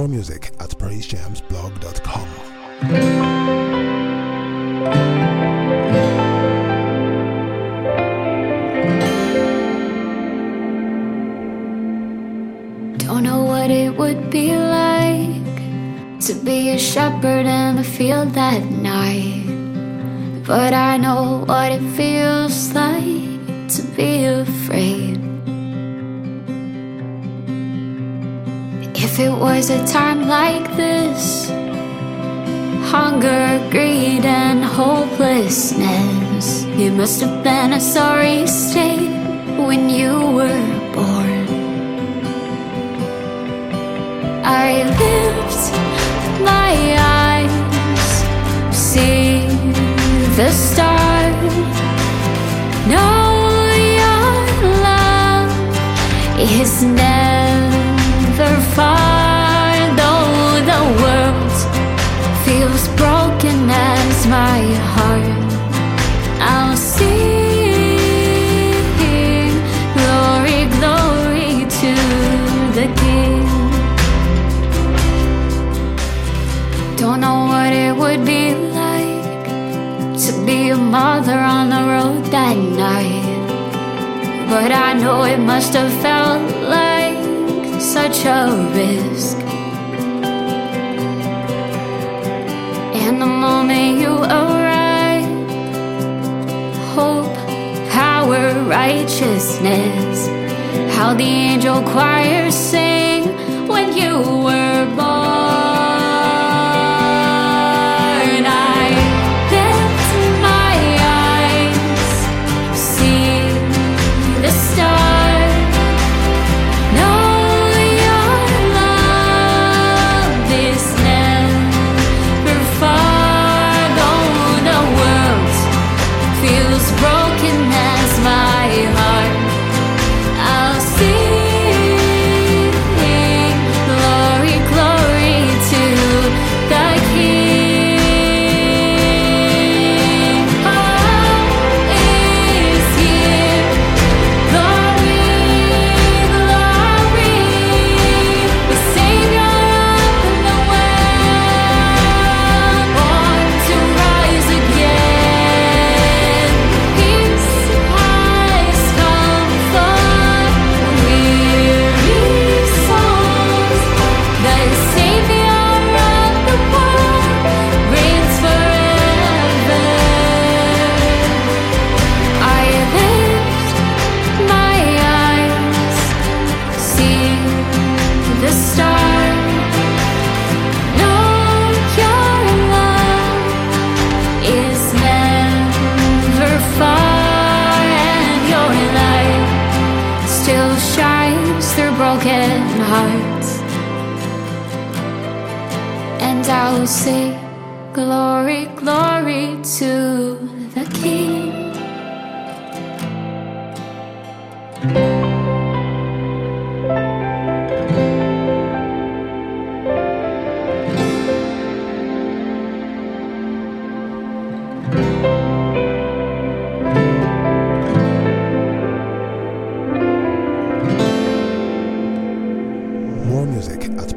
More music at praisejamsblog.com. Don't know what it would be like to be a shepherd in the field at night, but I know what it feels like to be afraid. If it was a time like this, hunger, greed, and hopelessness, it must have been a sorry state when you were born. I lift my eyes, see the stars, know your love is never far, though the world feels broken as my heart. I'll sing glory, glory to the King. Don't know what it would be like to be a mother on the road that night, but I know it must have felt like such a risk. And the moment you arrive, hope, power, righteousness, how the angel choirs sing when you were born. Broken hearts, and I'll say glory, glory to the King. More music at